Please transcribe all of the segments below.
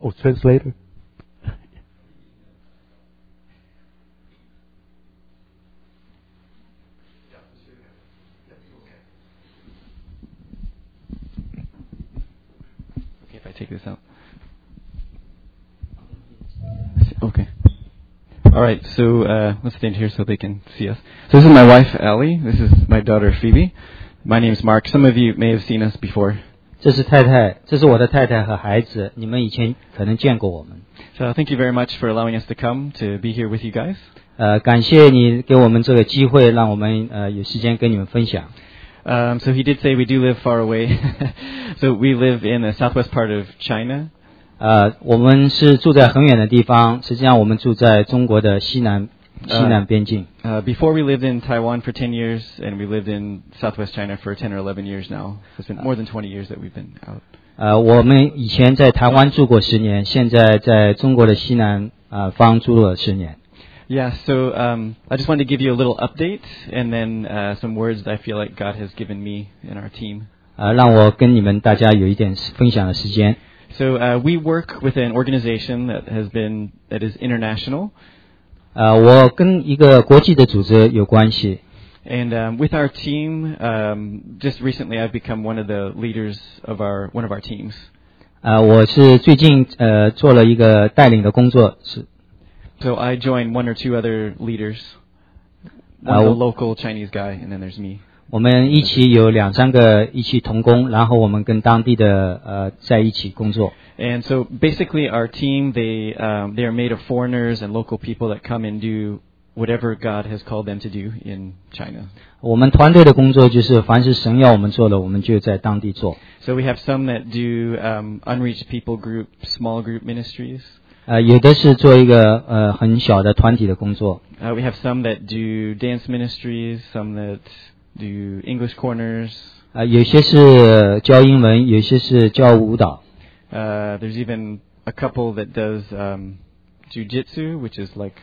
Oh, translator. Okay, if I take this out. Okay. All right, so let's stand here so they can see us. So this is my wife, Allie. This is my daughter, Phoebe. My name is Mark. Some of you may have seen us before. 这是太太，这是我的太太和孩子，你们以前可能见过我们。 So thank you very much for allowing us to come to be here with you guys. 感谢你给我们这个机会，让我们有时间跟你们分享。 So he did say we do live far away. So we live in the southwest part of China. 我们是住在很远的地方，实际上我们住在中国的西南边境。 Before we lived in Taiwan for 10 years, and we lived in southwest China for 10 or 11 years now. It's been more than 20 years that we've been out. 我们以前在台湾住过10年，现在在中国的西南方住了10年。 Yeah, so I just wanted to give you a little update, and then some words that I feel like God has given me and our team. 让我跟你们大家有一点分享的时间。 So we work with an organization that is international. 我跟一个国际的组织有关系。 And with our team, just recently I've become one of the leaders of one of our teams. 我是最近做了一个带领的工作是。 So I joined one or two other leaders. One's a local Chinese guy, and then there's me. 我们一起有2-3个一起同工，然后我们跟当地的在一起工作。 And so basically our team, they are made of foreigners and local people that come and do whatever God has called them to do in China. 我们团队的工作就是凡是神要我们做的，我们就在当地做。 So we have some that do unreached people group, small group ministries. 有的是做一个很小的团体的工作。 We have some that do dance ministries, some that do English corners. 有些是教英文，有些是教舞蹈。 There's even a couple that does jiu-jitsu, which is like,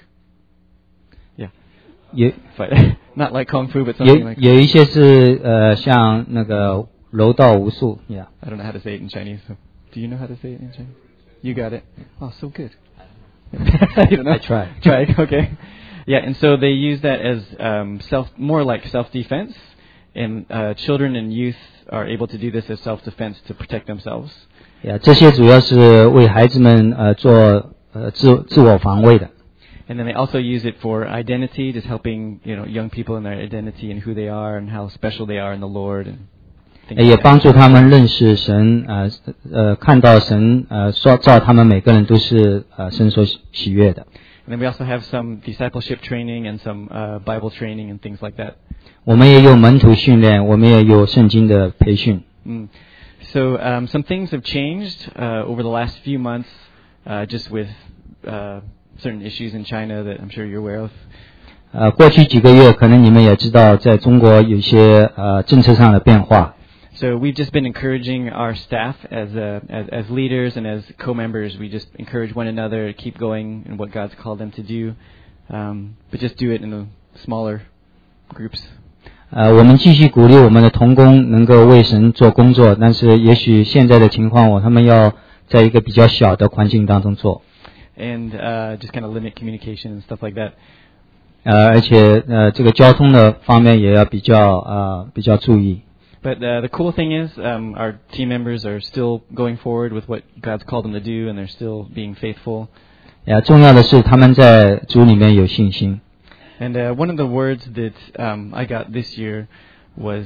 not like kung fu, but something like. 有一些是像那个柔道武术 ，yeah. I don't know how to say it in Chinese. So do you know how to say it in Chinese? You got it. Oh, so good. You don't know? I try. Try. Okay. Yeah, and so they use that as more like self-defense, and children and youth are able to do this as self-defense to protect themselves. 这些主要是为孩子们做自我防卫的。 And then they also use it for identity, just helping young people in their identity and who they are and how special they are in the Lord. And 也帮助他们认识神，看到神塑造他们每个人都是神所喜悦的。 And then we also have some discipleship training and some Bible training and things like that. 我们也有门徒训练，我们也有圣经的培训。 So some things have changed over the last few months, just with certain issues in China that I'm sure you're aware of. 过去几个月，可能你们也知道，在中国有些政策上的变化。 So we've just been encouraging our staff as leaders and as co-members. We just encourage one another to keep going in what God's called them to do, but just do it in the smaller groups. 我们继续鼓励我们的同工能够为神做工作，但是也许现在的情况，他们要在一个比较小的环境当中做。 And just kind of limit communication and stuff like that. 而且这个交通的方面也要比较注意。 But the cool thing is, our team members are still going forward with what God's called them to do, and they're still being faithful. 重要的是他们在主里面有信心。 And one of the words that I got this year was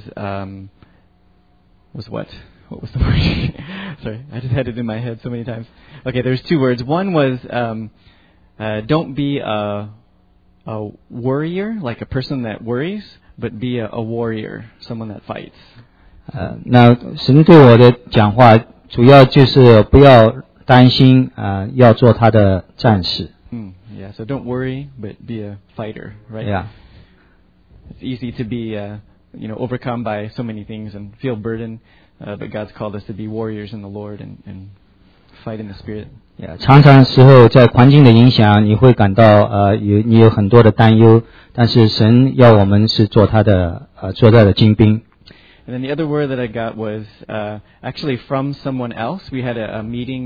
what? What was the word? Sorry, I just had it in my head so many times. Okay, there's 2 words. One was don't be a worrier, like a person that worries, but be a warrior, someone that fights. 那神对我的讲话主要就是不要担心要做他的战士。 Yeah, so don't worry, but be a fighter, right? Yeah. It's easy to be, overcome by so many things and feel burdened, but God's called us to be warriors in the Lord and fight in the Spirit. 常常时候在环境的影响，你会感到你有很多的担忧，但是神要我们是做他的精兵。 And then the other word that I got was actually from someone else. We had a meeting with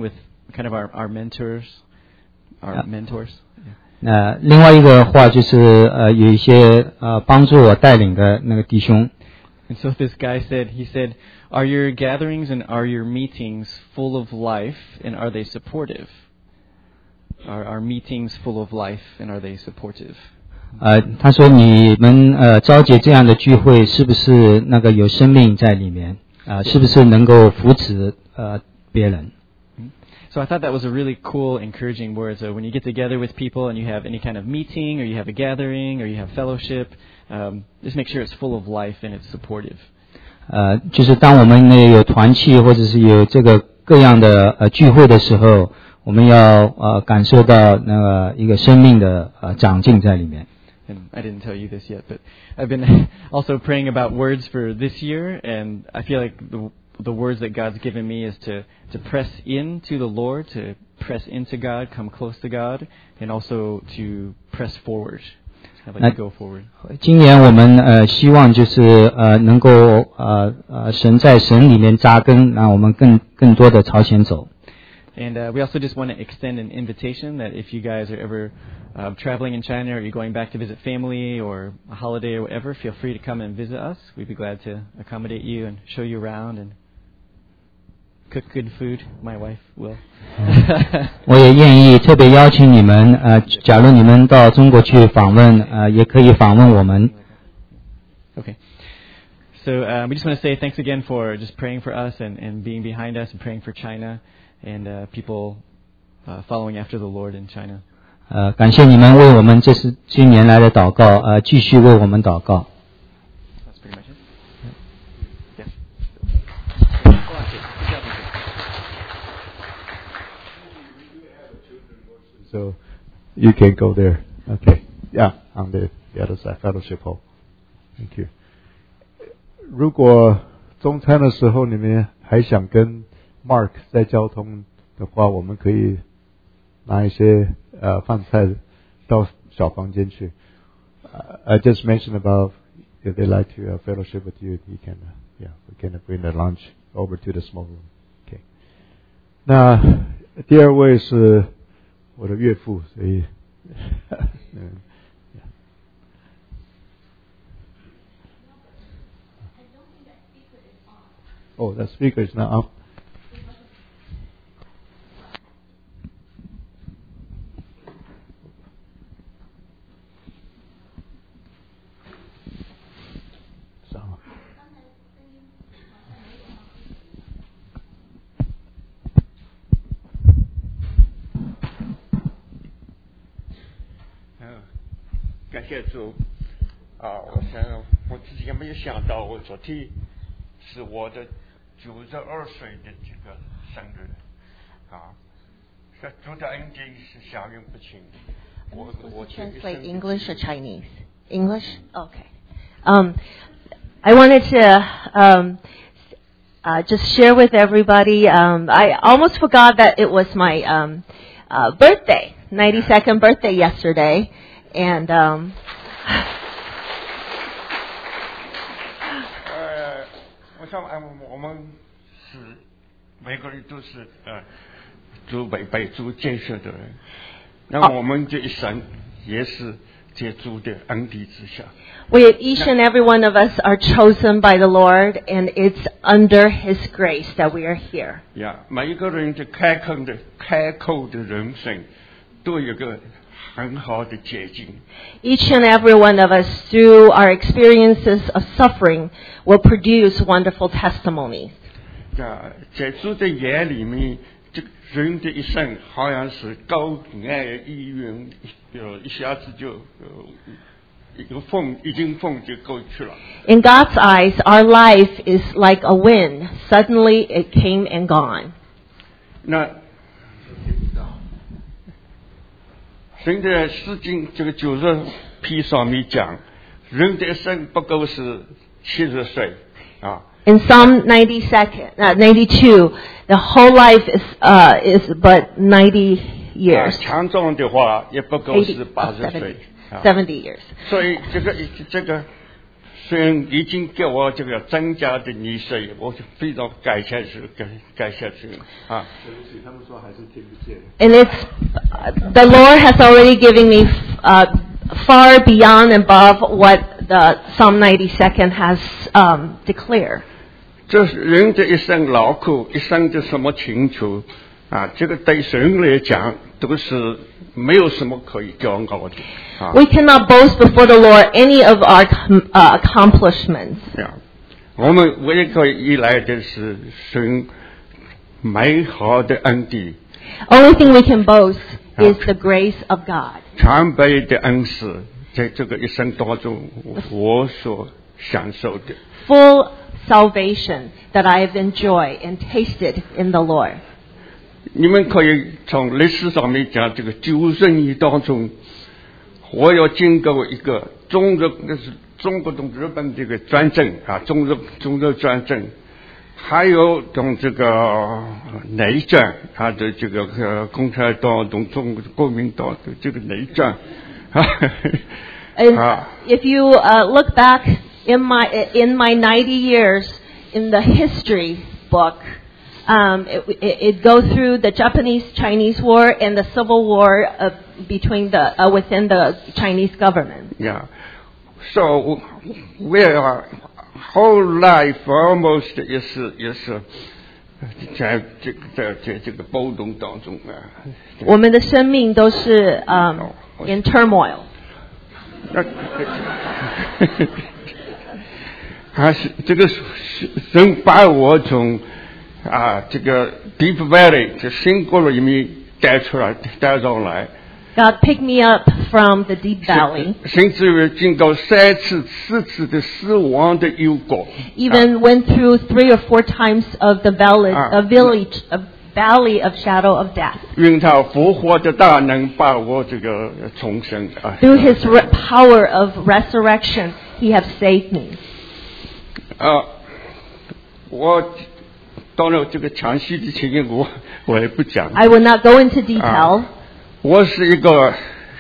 kind of our mentors, our mentors. Yeah. 另外一个话就是有一些帮助我带领的那个弟兄。 And so this guy said, he said, "Are your gatherings and are your meetings full of life and are they supportive? Are our meetings full of life and are they supportive?" 他说你们召集这样的聚会是不是那个有生命在里面是不是能够扶持别人。 So I thought that was a really cool, encouraging word. So when you get together with people and you have any kind of meeting or you have a gathering or you have fellowship, just make sure it's full of life and it's supportive. 就是当我们有团契或者是有这个各样的聚会的时候，我们要感受到那个一个生命的长进在里面。 And I didn't tell you this yet, but I've been also praying about words for this year, and I feel like the words that God's given me is to press into the Lord, to press into God, come close to God, and also to press forward. Kind of like to go forward. 今年我们希望就是能够神在神里面扎根，让我们更多的朝前走。 And we also just want to extend an invitation that if you guys are ever traveling in China or you're going back to visit family or a holiday or whatever, feel free to come and visit us. We'd be glad to accommodate you and show you around and cook good food. My wife will. 我也愿意特别邀请你们假如你们到中国去访问也可以访问我们。 Okay. So we just want to say thanks again for just praying for us and being behind us and praying for China and people following after the Lord in China. 感谢你们为我们今年来的祷告继续为我们祷告。 That's pretty much it. Yes. So you can go there. Okay. Yeah, on the other side, fellowship hall. Thank you. 如果中餐的时候你们还想跟 Mark 在交通的话，我们可以拿一些饭菜到小房间去。I just mentioned about if they like to fellowship with you, you can, we can bring the lunch over to the small room. Okay. 那第二位是我的岳父，所以Oh, the speaker is not up. Oh, 感谢主我想我自己也没有想到，我昨天是我的92岁的这个生日主的恩典是享用不尽。我 translate English or Chinese? English? Okay. I wanted to just share with everybody. I almost forgot that it was my birthday, 92nd birthday yesterday, and 我想我们是每个人都是主被主建设的人，那我们这一生也是在主的恩典之下。 Each and every one of us are chosen by the Lord, and it's under His grace that we are here. 每一个人的开口的人生都有个很好的结晶。 Each and every one of us, through our experiences of suffering, will produce wonderful testimonies. 在主的眼里面，这个人的一生好像是高矮依云，一下子就一个风就过去了。 In God's eyes, our life is like a wind. Suddenly, it came and gone. 那神的诗经这个90篇上面讲，人的一生不过是70岁 In Psalm 92, the whole life is but 90 years. 强壮的话也不过是80岁。 70 years. 所以这个神已经给我这个增加的利息，我就非常感谢神啊。 对不起，他们说还是听不见。 And it's the Lord has already given me far beyond and above what the Psalm 92 has declared. 这是人的一生劳苦，一生的什么请求啊？这个对神来讲都是没有什么可以骄傲的啊。 We cannot boast before the Lord any of our accomplishments. 我们唯一可以依赖的是神美好的恩典。 Only thing we can boast is the grace of God. 全备的恩赐，在这个一生当中，我所享受的。 Full salvation that I have enjoyed and tasted in the Lord. 你们可以从历史上面讲，这个9正义当中，我要经过一个那是中国同日本这个专政啊，中日专政，还有从这个内战，他的这个共产党同中国国民党的这个内战。 And if you look back in my 90 years in the history book, it goes through the Japanese-Chinese War and the Civil War between within the Chinese government. Yeah, so we are whole life almost 也是在这个波动当中啊。 我们的生命都是in turmoil. 还是这个神把我从这个 Deep Valley 这深谷里面带上来。 God picked me up from the deep valley. 甚至于经过4次的死亡的幽谷。 Even went through 3 or 4 times of the valley of shadow of death. 愿他复活的大能把我这个重生。 Through His power of resurrection, He has saved me. 我当然这个详细的情形我也不讲。 I will not go into detail. 我是一个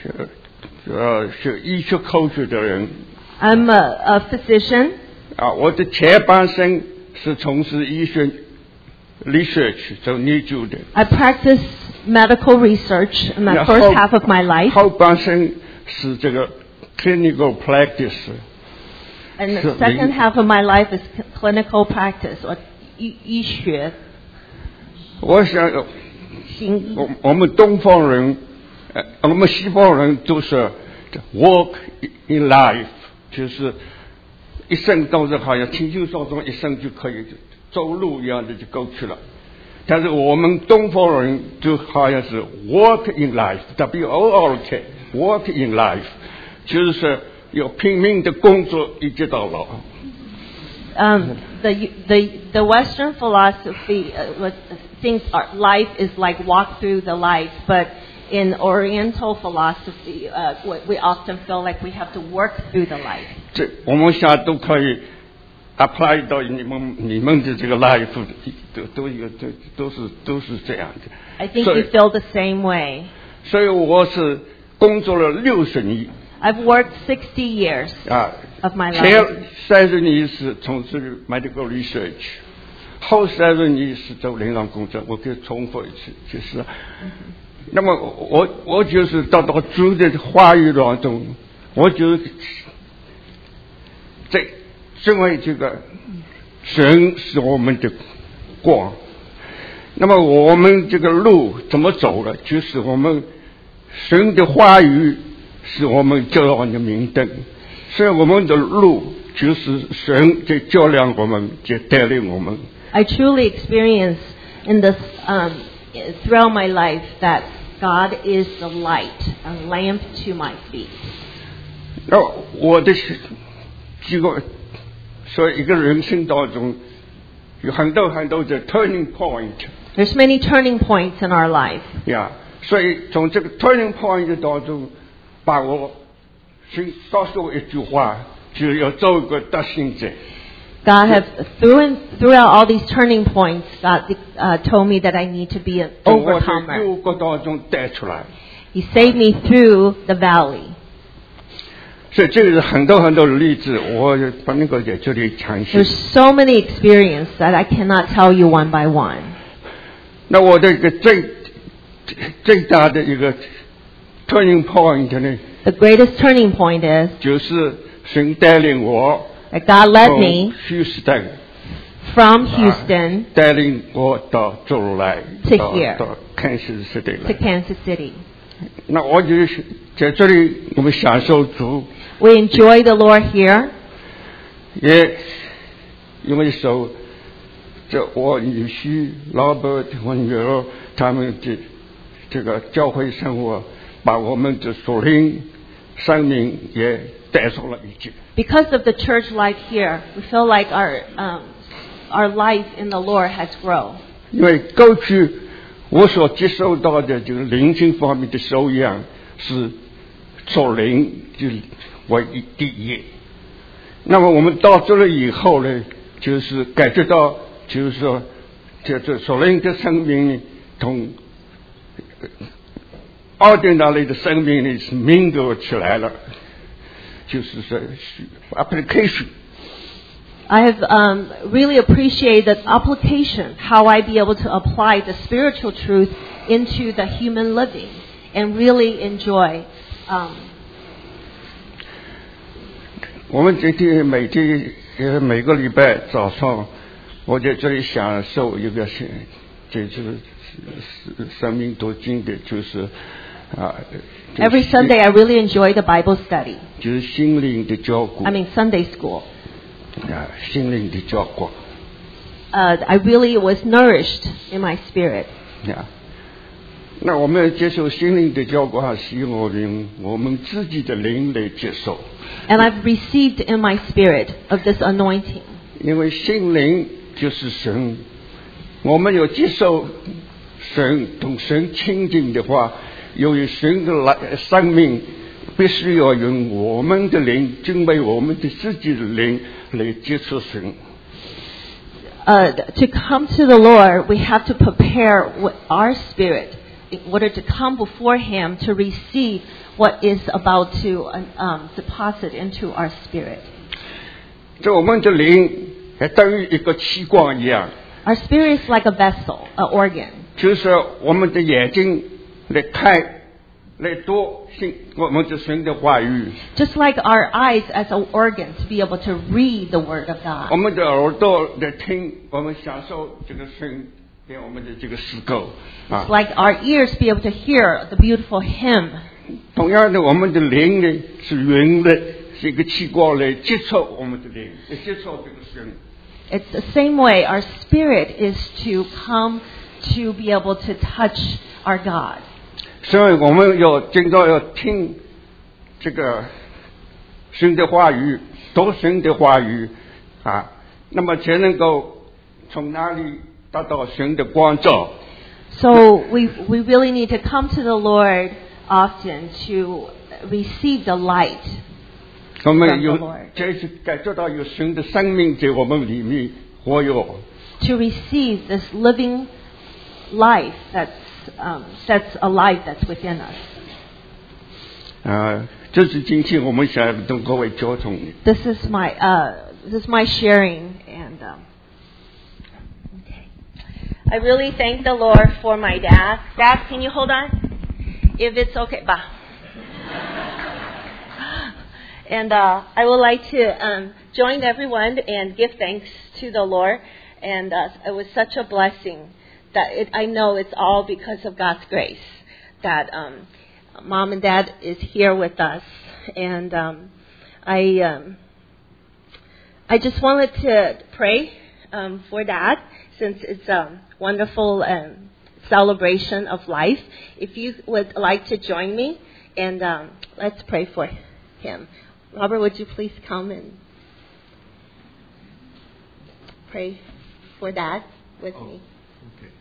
学医学科学的人。 I'm a physician. 我的前半生是从事医学 research 做研究的。 I practice medical research in the first half of my life. 后半生是这个 clinical practice. And the second half of my life is clinical practice or 医学。 我想我们东方人，我们西方人都是 work in life， 就是一生都是好像轻轻松松一生就可以走路一样的就过去了。但是我们东方人就好像是 work in life，WORK work in life， 就是有拼命的工作一直到老。 The Western philosophy thinks life is like walk through the life, but in Oriental philosophy, we often feel like we have to work through the life. 这我们现在都可以 apply 到你们的这个 life， 都是这样的。 I think you feel the same way. 所以我是工作了60年。 I've worked 60 years of my life. 前30年是从事 medical research， 后30年是做临床工作。我可以重复一次，就是，那么我就是到主的话语当中，我就因为这个神是我们的光，那么我们这个路怎么走了？就是我们神的话语是我们照亮的明灯，所以我们的路就是神在照亮我们，在带领我们。 I truly experience in this throughout my life that God is the light, a lamp to my feet. 那我的这个，所以一个人生当中有很多的 turning point. There's many turning points in our life. Yeah， 所以从这个 turning point 当中，把我告诉我一句话，就要做一个得胜者。 God has throughout all these turning points, God told me that I need to be an overcomer. He saved me through the valley. 所以这个是很多很多的例子，我不能够在这里详细。 There's so many experiences that I cannot tell you one by one. 那我的一个最大的一个 turning point 呢， The greatest turning point is 就是神带领我 that God led 从 me Houston from Houston 带领我到州来， to here 到 Kansas City to 来。 Kansas City. 那我就是在这里，我们享受主， We enjoy the Lord here. 也因为受这我女婿老伯我女儿他们这个教会生活，把我们的属灵生命也带上了一级。 Because of the church life here, we feel like our life in the Lord has grown. 因为过去我所接受到的这个灵性方面的修养是属灵就为第一。那么我们到这了以后呢，就是感觉到，就是说，这属灵的生命呢，同ordinary的生命呢是mingle合起来了，就是说 application。 I have really appreciated the application, how I be able to apply the spiritual truth into the human living, and really enjoy. 我们每个礼拜早上，我在这里享受一个就是生命读经的，就是 Every Sunday, I really enjoy the Bible study. 就是心灵的照顾。 I mean Sunday school. 心灵的照顾。 I really was nourished in my spirit. 那我们接受心灵的照顾，是用我们自己的灵来接受。 And I've received in my spirit of this anointing. 因为心灵就是神，我们有接受神同神亲近的话，由于神的生命必须要用我们的灵，敬畏我们的自己的灵来接触神。 To come to the Lord, we have to prepare with our spirit in order to come before Him to receive what is about to deposit into our spirit. 这我们的灵还等于一个器官一样。 Our spirit is like a vessel, an organ. 就是我们的眼睛来看，来读我们的神的话语。 Just like our eyes as an organ to be able to read the Word of 我 God. 们的耳朵来听，我们享受这个神给我们的这个诗歌啊。 It's like our ears be able to hear the beautiful hymn. 同样的，我们的灵呢是灵的，是一个器官来接触我们的灵，来接触这个神。 It's the same way our spirit is to come to be able to touch our God. 所以我们经常要听这个神的话语，读神的话语啊，那么才能够从哪里得到神的光照。 So we really need to come to the Lord often to receive the light. 我们 From the 有 Lord. 这是感觉到有神的生命在我们里面活跃。 To receive this living life that's a life that's within us. 这是今天我们想跟各位交通的。 This is my sharing, and okay. I really thank the Lord for my dad. Dad, can you hold on? If it's okay, ba. And I would like to join everyone and give thanks to the Lord. And it was such a blessing that I know it's all because of God's grace that Mom and Dad is here with us. And I just wanted to pray for Dad, since it's a wonderful celebration of life. If you would like to join me, and let's pray for him. Robert, would you please come and pray for Dad with me? Okay.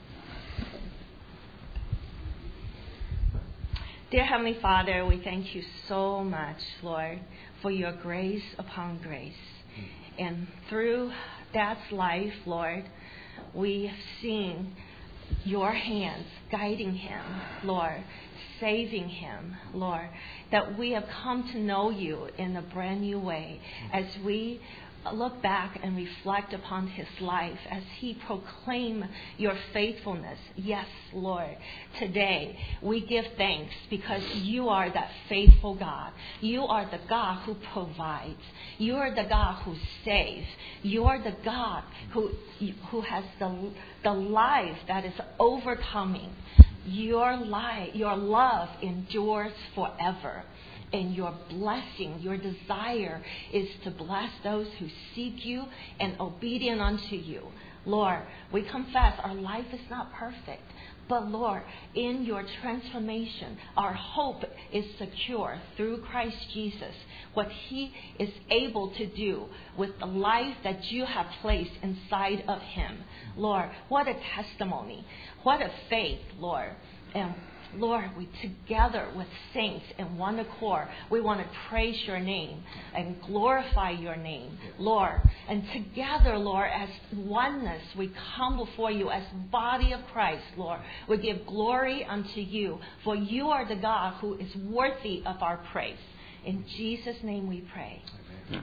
Dear Heavenly Father, we thank you so much, Lord, for your grace upon grace. And through Dad's life, Lord, we have seen your hands guiding him, Lord, saving him, Lord, that we have come to know you in a brand new way as we look back and reflect upon his life as he proclaimed your faithfulness. Yes, Lord, today we give thanks because you are that faithful God. You are the God who provides. You are the God who saves. You are the God who has the life that is overcoming. Your love endures forever. And your blessing, your desire is to bless those who seek you and obedient unto you. Lord, we confess our life is not perfect. But Lord, in your transformation, our hope is secure through Christ Jesus. What he is able to do with the life that you have placed inside of him. Lord, what a testimony. What a faith, Lord. And Lord, we together with saints in one accord, we want to praise your name and glorify your name, Lord. And together, Lord, as oneness, we come before you as body of Christ, Lord. We give glory unto you, for you are the God who is worthy of our praise. In Jesus' name we pray. Amen.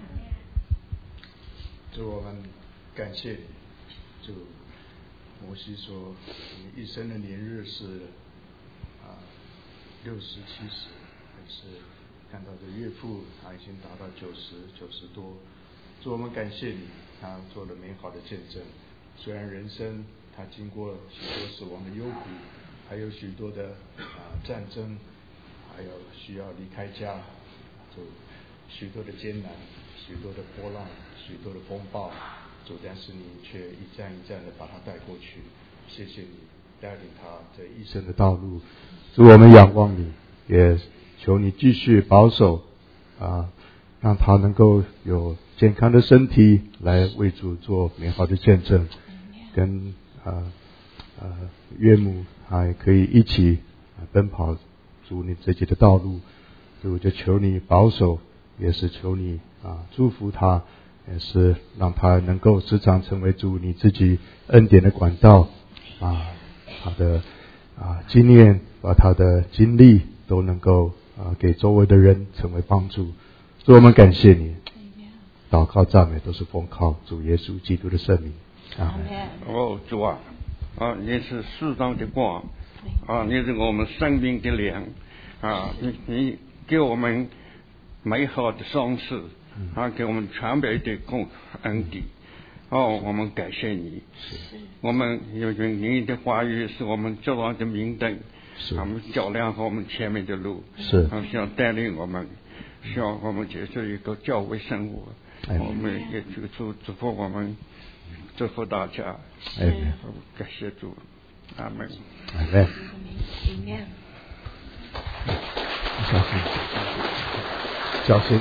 主，我们感谢你。主，摩西说，你一生的年日是60、70，但是看到这岳父他已经达到90多。主，我们感谢你，他做了美好的见证。虽然人生他经过许多死亡的幽谷，还有许多的战争，还有需要离开家，就许多的艰难，许多的波浪，许多的风暴。主，但是你却一站一站的把他带过去。谢谢你带领他这一生的道路。主，我们仰望你，也求你继续保守让他能够有健康的身体来为主做美好的见证，跟岳母还可以一起奔跑主你自己的道路。主，就求你保守，也是求你祝福他，也是让他能够时常成为主你自己恩典的管道他的经验，把他的经历都能够给周围的人成为帮助。主，我们感谢你，祷告赞美都是奉靠主耶稣基督的圣名。阿门。主啊，你是世上的光你是我们生命的粮你给我们美好的赏赐给我们全备的恩典。我们感谢你，我们有你的话语是我们脚上的明灯，我们照亮我们前面的路，想带领我们，希望我们接受一个教会生活。我们也祝福我们，祝福大家。感谢主，阿门。 阿门。小心。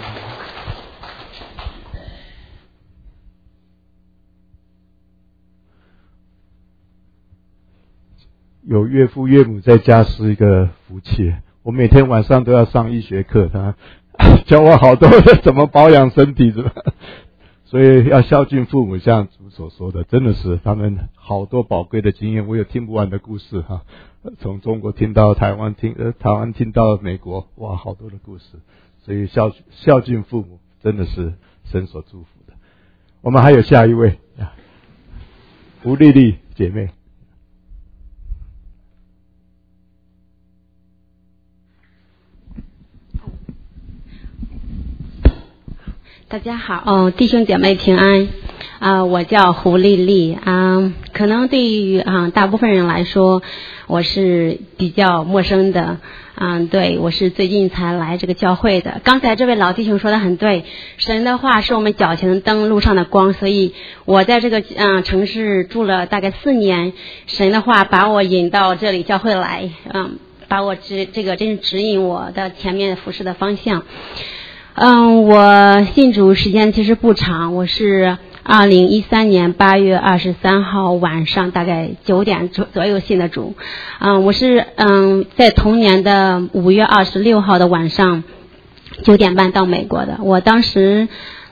有岳父岳母在家是一个福气。我每天晚上都要上医学课，他教我好多怎么保养身体，所以要孝敬父母，像主所说的，真的是他们好多宝贵的经验，我有听不完的故事从中国听到台湾听到美国，哇，好多的故事。所以孝敬父母真的是神所祝福的。我们还有下一位胡丽丽姐妹。 大家好，弟兄姐妹平安我叫胡丽丽可能对于大部分人来说我是比较陌生的对，我是最近才来这个教会的。刚才这位老弟兄说的很对，神的话是我们脚前的灯，路上的光，所以我在这个城市住了大概4年，神的话把我引到这里教会来把我这个真是指引我的前面服侍的方向。我信主时间其实不长，我是2013年8月23号晚上大概9点左右信的主。我是在同年的5月26号的晚上9点半到美国的。我当时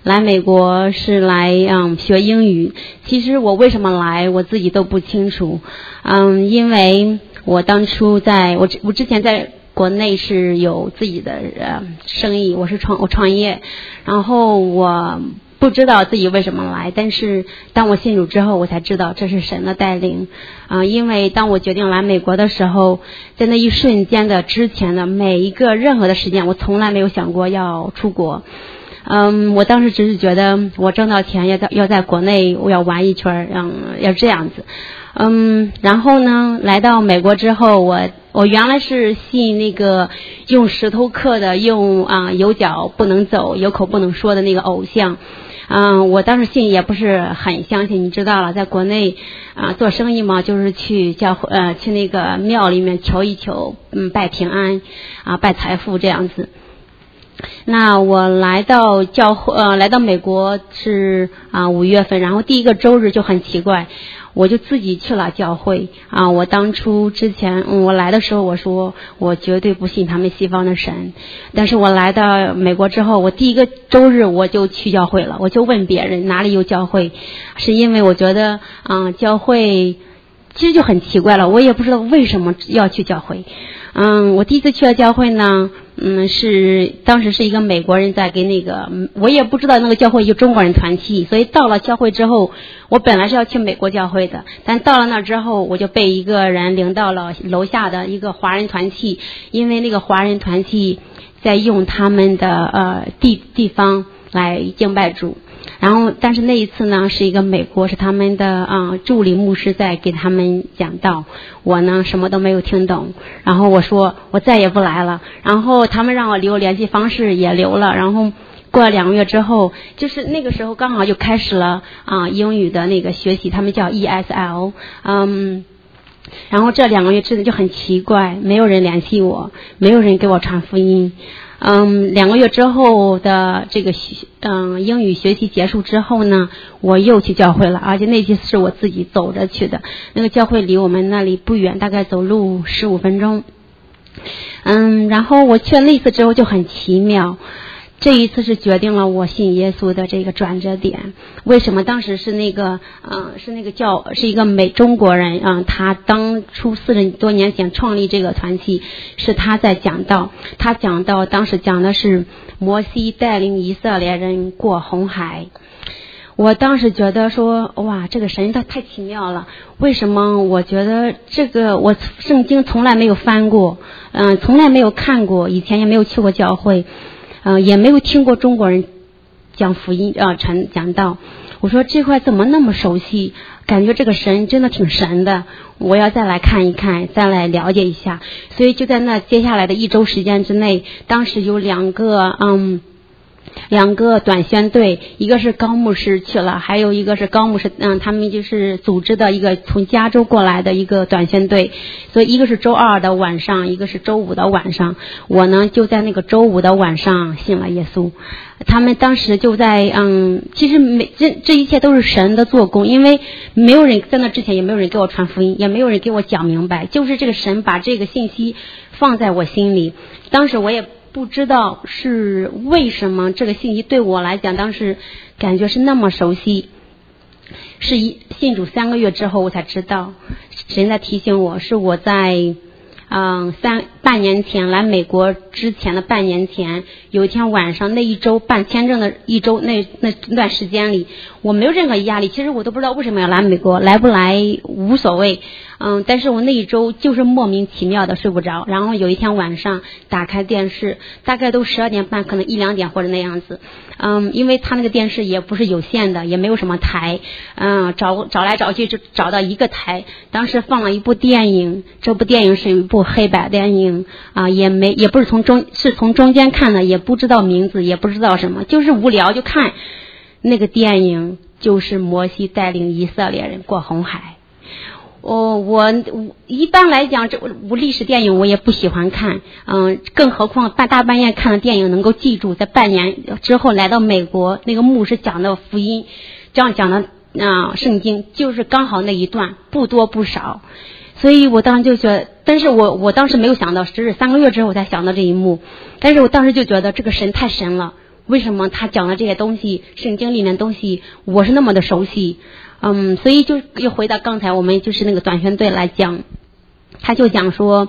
来美国是来学英语。其实我为什么来我自己都不清楚。因为我当初我之前在国内是有自己的生意，我创业，然后我不知道自己为什么来，但是当我信主之后，我才知道这是神的带领。因为当我决定来美国的时候，在那一瞬间的之前的每一个任何的时间，我从来没有想过要出国。我当时只是觉得我挣到钱要在国内我要玩一圈，要这样子。然后呢，来到美国之后，我原来是信那个用石头刻的，用有脚不能走，有口不能说的那个偶像。我当时信也不是很相信，你知道了，在国内做生意嘛，就是去教会去那个庙里面求一求，拜平安拜财富这样子。那我来到来到美国是5月份，然后第一个周日就很奇怪，我就自己去了教会我当初之前我来的时候我说我绝对不信他们西方的神，但是我来到美国之后，我第一个周日我就去教会了，我就问别人哪里有教会，是因为我觉得教会其实就很奇怪了，我也不知道为什么要去教会。我第一次去了教会呢，当时是一个美国人在给那个，我也不知道那个教会有中国人团契，所以到了教会之后，我本来是要去美国教会的，但到了那之后，我就被一个人领到了楼下的一个华人团契，因为那个华人团契在用他们的地方来敬拜主。然后但是那一次呢是一个美国是他们的助理牧师在给他们讲道，我呢什么都没有听懂，然后我说我再也不来了，然后他们让我留联系方式也留了，然后过了2个月之后，就是那个时候刚好就开始了英语的那个学习，他们叫 ESL。然后这2个月真的就很奇怪，没有人联系我，没有人给我传福音。2个月之后的这个英语学习结束之后呢，我又去教会了，而且那次是我自己走着去的，那个教会离我们那里不远，大概走路15分钟。然后我去了那次之后就很奇妙，这一次是决定了我信耶稣的这个转折点。为什么？当时是一个中国人他当初40多年前创立这个团契，是他在讲道，当时讲的是摩西带领以色列人过红海。我当时觉得说哇，这个神他太奇妙了，为什么？我觉得这个我圣经从来没有翻过，从来没有看过，以前也没有去过教会，也没有听过中国人讲福音讲道。我说这块怎么那么熟悉，感觉这个神真的挺神的，我要再来看一看，再来了解一下。所以就在那接下来的1周时间之内，当时有2个短宣队，一个是高牧师去了，还有一个是高牧师他们就是组织的一个从加州过来的一个短宣队，所以一个是周2的晚上，一个是周5的晚上。我呢就在那个周5的晚上信了耶稣。他们当时就在其实这一切都是神的做工，因为没有人在那之前也没有人给我传福音，也没有人给我讲明白，就是这个神把这个信息放在我心里。当时我也不知道是为什么这个信息对我来讲当时感觉是那么熟悉，是信主3个月之后我才知道，神在提醒我，是我在半年前来美国之前的半年前，有一天晚上那一周办签证的1周那段时间里，我没有任何压力，其实我都不知道为什么要来美国，来不来无所谓。但是我那一周就是莫名其妙的睡不着，然后有一天晚上打开电视，大概都12点半，可能1、2点或者那样子。因为他那个电视也不是有线的，也没有什么台，找来找去就找到一个台，当时放了一部电影，这部电影是一部黑白电影也不是从中间看的，也不知道名字，也不知道什么，就是无聊就看那个电影，就是摩西带领以色列人过红海。我一般来讲这历史电影我也不喜欢看，更何况大半夜看的电影能够记住，在半年之后来到美国，那个牧师讲的福音，这样讲的圣经就是刚好那一段，不多不少。所以我当时就觉得，但是我当时没有想到，只是3个月之后我才想到这一幕，但是我当时就觉得这个神太神了， 为什么他讲的这些东西，圣经里面东西我是那么的熟悉。所以就又回到刚才我们就是那个短宣队来讲，他就讲说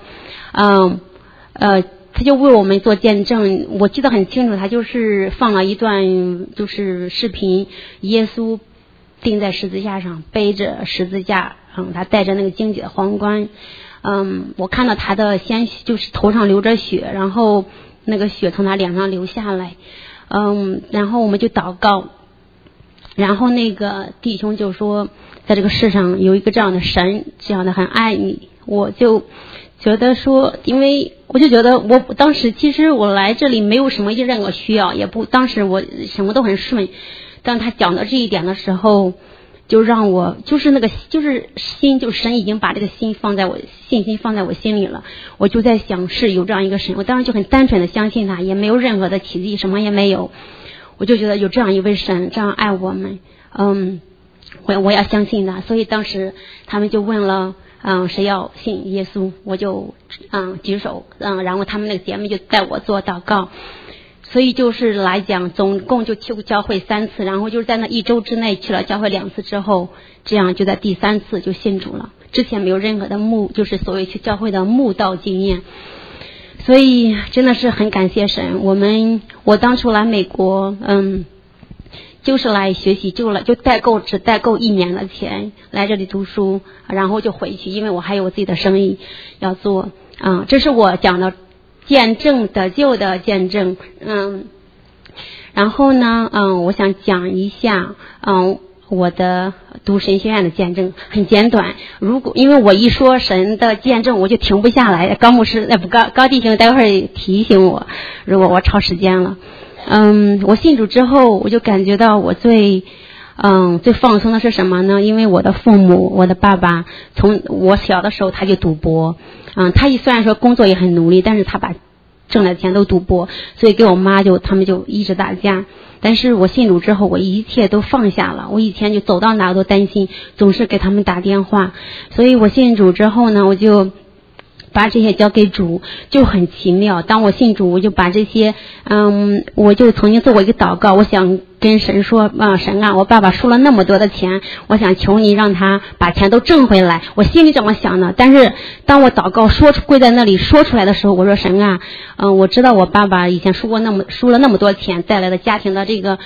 他就为我们做见证。我记得很清楚，他就是放了一段就是视频，耶稣钉在十字架上，背着十字架，他戴着那个荆棘的皇冠，我看到他的鲜血，就是头上流着血，然后那个血从他脸上流下来，然后我们就祷告，然后那个弟兄就说，在这个世上有一个这样的神，这样的很爱你。我就觉得说，因为我就觉得我当时其实我来这里没有什么任何需要，也不当时我什么都很顺，当他讲到这一点的时候，就让我就是那个就是心，就是神已经把这个信心放在我心里了。我就在想是有这样一个神，我当时就很单纯的相信他，也没有任何的奇迹，什么也没有。我就觉得有这样一位神，这样爱我们，我要相信他。所以当时他们就问了，谁要信耶稣，我就举手，然后他们那个姐妹就带我做祷告。所以就是来讲，总共就去教会3次，然后就是在那1周之内去了教会2次之后，这样就在第3次就信主了。之前没有任何的就是所谓去教会的慕道经验。所以真的是很感谢神。我当初来美国，就是来学习，就只代购1年的钱来这里读书，然后就回去，因为我还有我自己的生意要做。这是我讲的见证得救的见证。然后呢，我想讲一下，我的读神学院的见证很简短。因为我一说神的见证，我就停不下来。高牧师高弟兄待会儿提醒我，如果我超时间了。我信主之后，我就感觉到我最放松的是什么呢？因为我的父母，我的爸爸从我小的时候他就赌博，他虽然说工作也很努力，但是他把挣来的钱都赌博，所以跟我妈他们就一直打架。但是我信主之后，我一切都放下了。我以前就走到哪都担心，总是给他们打电话。所以我信主之后呢，我就把这些交给主，就很奇妙。当我信主，我就把这些，我就曾经做过一个祷告，我想跟神说，神啊，我爸爸输了那么多的钱，我想求你让他把钱都挣回来。我心里这么想的。但是当我祷告跪在那里说出来的时候，我说神啊，我知道我爸爸以前输了那么多钱，带来的家庭的这个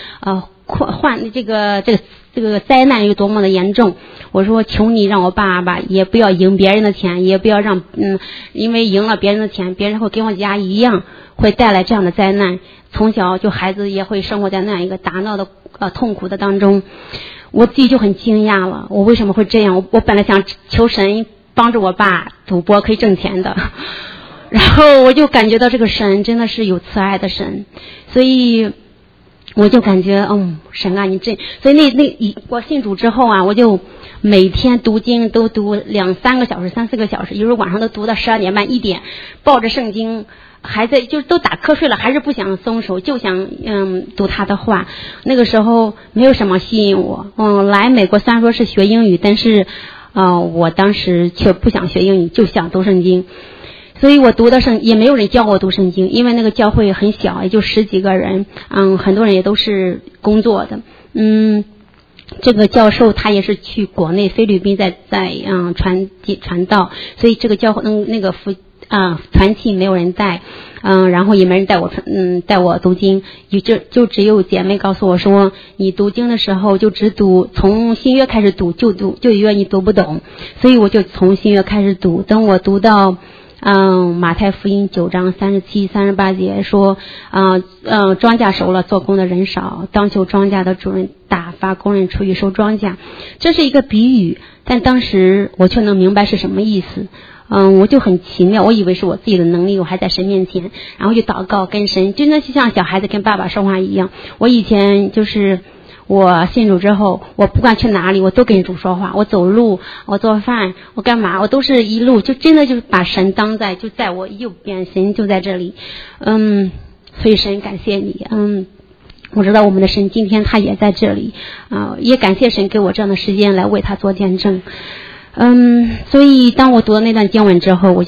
这个灾难有多么的严重。我说求你让我爸爸也不要赢别人的钱，也不要让因为赢了别人的钱，别人会跟我家一样会带来这样的灾难。从小就孩子也会生活在那样一个打闹的痛苦的当中。我自己就很惊讶了，我为什么会这样？我本来想求神帮助我爸赌博可以挣钱的，然后我就感觉到这个神真的是有慈爱的神，所以我就感觉神啊你所以我信主之后啊，我就每天读经都读2-3个小时3-4个小时，有时候晚上都读到12点半1点，抱着圣经还在就都打瞌睡了，还是不想松手，就想读他的话。那个时候没有什么吸引我。来美国虽然说是学英语，但是我当时却不想学英语，就想读圣经。所以我读的也没有人教我读圣经，因为那个教会很小，也就10几个人，很多人也都是工作的。这个教授他也是去国内菲律宾在传道，所以这个教会那个团契没有人带，然后也没人带我读经，就只有姐妹告诉我说，你读经的时候就只读从新约开始读，旧约你读不懂，所以我就从新约开始读。等我读到马太福音9章37、38节说，庄稼熟了，做工的人少，当求庄稼的主人打发工人出去收庄稼。这是一个比喻，但当时我却能明白是什么意思。我就很奇妙，我以为是我自己的能力，我还在神面前，然后就祷告跟神，真的就像小孩子跟爸爸说话一样。我以前就是我信主之后，我不管去哪里我都跟主说话，我走路我做饭我干嘛，我都是一路就真的就是把神当就在我右边，神就在这里。所以神感谢你。我知道我们的神今天他也在这里，也感谢神给我这样的时间来为他做见证。所以当我读了那段经文之后，我就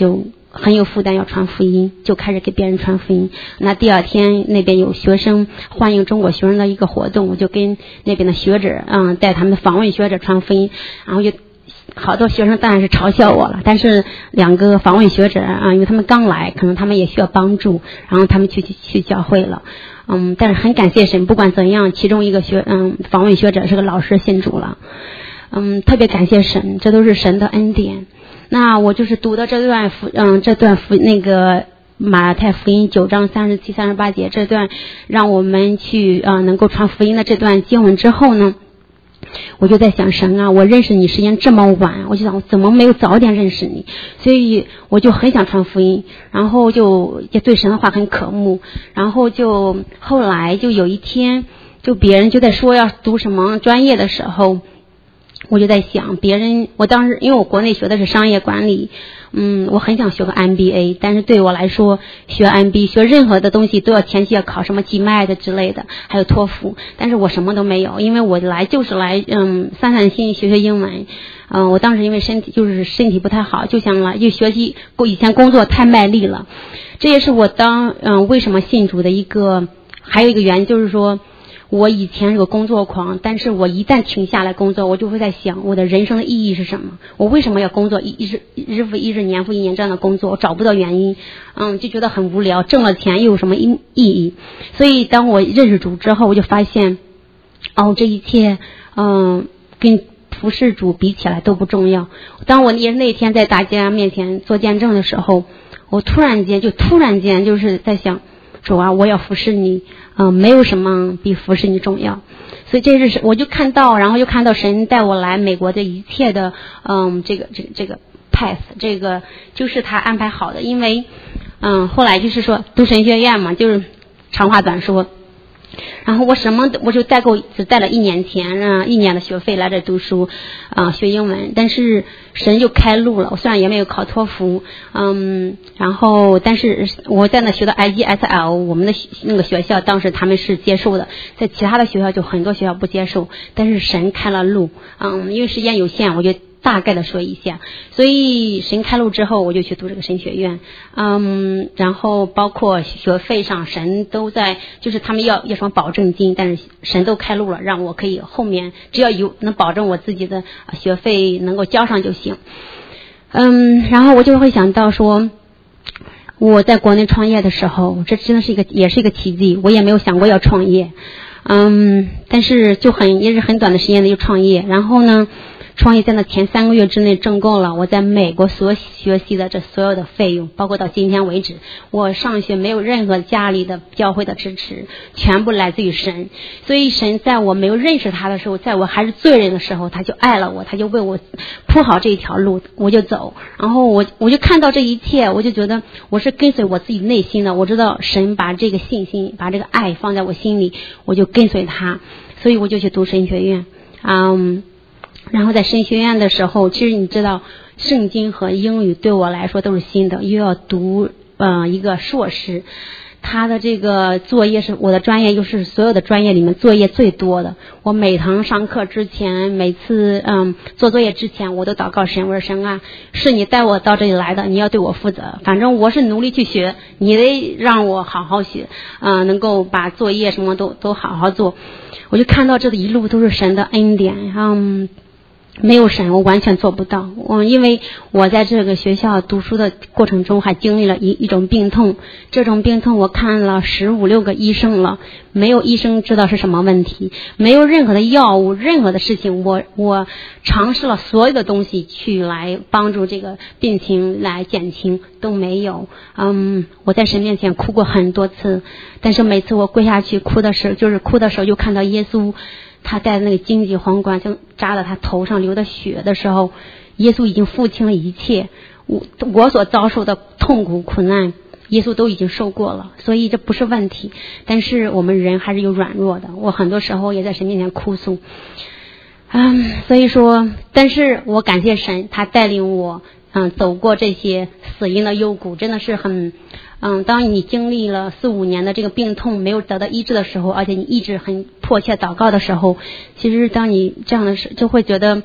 很有负担要传福音，就开始给别人传福音。那第二天那边有学生欢迎中国学生的一个活动，我就跟那边的学者带他们的访问学者传福音，然后就好多学生当然是嘲笑我了，但是2个访问学者因为他们刚来，可能他们也需要帮助，然后他们去教会了。但是很感谢神，不管怎样，其中一个访问学者是个老师信主了。特别感谢神，这都是神的恩典。那我就是读的这段那个马太福音9章37、38节这段让我们去能够传福音的这段经文之后呢，我就在想，神啊，我认识你时间这么晚，我就想我怎么没有早点认识你，所以我就很想传福音，然后也对神的话很渴慕，然后后来就有一天，就别人就在说要读什么专业的时候，我就在想我当时因为我国内学的是商业管理，我很想学个 MBA， 但是对我来说学 MBA 学任何的东西都要前期要考什么 GMAT 之类的，还有托福，但是我什么都没有，因为我就是来散心学英文。我当时因为身体不太好，就想来就学习，以前工作太卖力了。这也是我为什么信主的还有一个原因，就是说我以前是个工作狂，但是我一旦停下来工作，我就会在想我的人生的意义是什么，我为什么要工作，日复一日年复一年这样的工作，我找不到原因，就觉得很无聊，挣了钱又有什么意义。所以当我认识主之后，我就发现这一切跟服侍主比起来都不重要。当我也那天在大家面前做见证的时候，我突然间就是在想，主啊，我要服侍你，没有什么比服侍你重要。所以这是我就看到，然后又看到神带我来美国的一切的这个 path， 这个就是他安排好的。因为后来就是说读神学院嘛，就是长话短说，然后我就只带了1年钱1年的学费来这读书学英文，但是神就开路了。我虽然也没有考托福，然后但是我在那学的 IGSL， 我们的那个学校当时他们是接受的，在其他的学校就很多学校不接受，但是神开了路。因为时间有限，我就大概的说一下。所以神开路之后，我就去读这个神学院，然后包括学费上神都在，就是他们要什么保证金，但是神都开路了，让我可以后面只要能保证我自己的学费能够交上就行。然后我就会想到说，我在国内创业的时候，这真的也是一个奇迹，我也没有想过要创业，但是也是很短的时间的就创业，然后呢创业在那前3个月之内挣够了我在美国所学习的这所有的费用，包括到今天为止，我上学没有任何家里的教会的支持，全部来自于神。所以神在我没有认识他的时候，在我还是罪人的时候，他就爱了我，他就为我铺好这一条路，我就走。然后我就看到这一切，我就觉得我是跟随我自己内心的，我知道神把这个信心把这个爱放在我心里，我就跟随他，所以我就去读神学院。然后在神学院的时候，其实你知道圣经和英语对我来说都是新的，又要读一个硕士，他的这个作业是我的专业，又是所有的专业里面作业最多的。我每堂上课之前，每次做作业之前，我都祷告神，我说神啊，是你带我到这里来的，你要对我负责，反正我是努力去学，你得让我好好学，能够把作业什么都好好做。我就看到这一路都是神的恩典，没有神我完全做不到。因为我在这个学校读书的过程中还经历了一种病痛，这种病痛我看了15、16个医生了，没有医生知道是什么问题，没有任何的药物，任何的事情，我尝试了所有的东西去来帮助这个病情来减轻，都没有。我在神面前哭过很多次，但是每次我跪下去哭的时候就看到耶稣他戴的那个荆棘皇冠就扎到他头上流的血的时候，耶稣已经付清了一切，我所遭受的痛苦苦难耶稣都已经受过了，所以这不是问题。但是我们人还是有软弱的，我很多时候也在神面前哭诉，所以说，但是我感谢神，他带领我走过这些死荫的幽谷，真的是很当你经历了4、5年的这个病痛没有得到医治的时候，而且你一直很迫切祷告的时候，其实当你这样的时就会觉得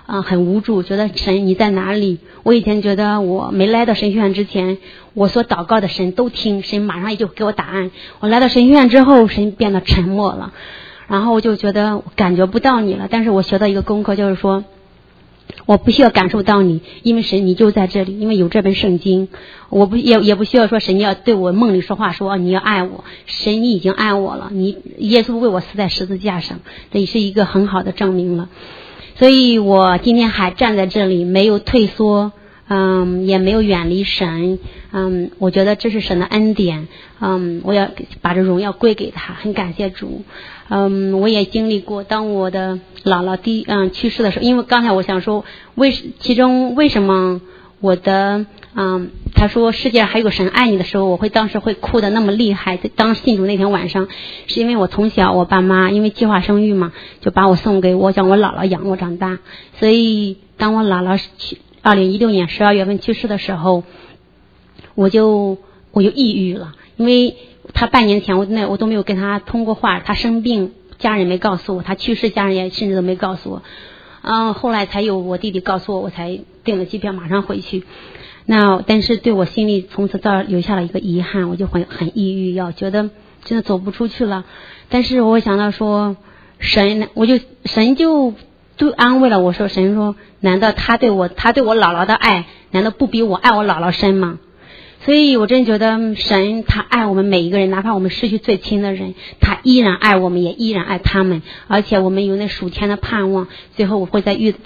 很无助，觉得神你在哪里？我以前觉得我没来到神学院之前，我所祷告的神都听，神马上也就给我答案。我来到神学院之后，神变得沉默了，然后我就觉得感觉不到你了。但是我学到一个功课，就是说我不需要感受到你，因为神你就在这里，因为有这本圣经，我也不需要说神要对我梦里说话，说你要爱我，神你已经爱我了，你耶稣为我死在十字架上，这也是一个很好的证明了。所以我今天还站在这里，没有退缩，也没有远离神，我觉得这是神的恩典，我要把这荣耀归给他，很感谢主。我也经历过，当我的姥姥去世的时候，因为刚才我想说其中为什么我的他说世界上还有个神爱你的时候，我当时会哭得那么厉害。当信主那天晚上，是因为我从小我爸妈因为计划生育嘛，就把我送给我姥姥养我长大，所以当我姥姥2016年12月份去世的时候，我就抑郁了，因为他半年前我都没有跟他通过话，他生病家人没告诉我，他去世家人也甚至都没告诉我，后来才有我弟弟告诉我，我才订了机票马上回去。但是对我心里从此留下了一个遗憾，我就很抑郁，觉得真的走不出去了。但是我想到说神就安慰了我，说神说难道他对我姥姥的爱难道不比我爱我姥姥深吗？所以我真觉得神他爱我们每一个人，哪怕我们失去最亲的人，他依然爱我们，也依然爱他们，而且我们有那属天的盼望，最后我会再与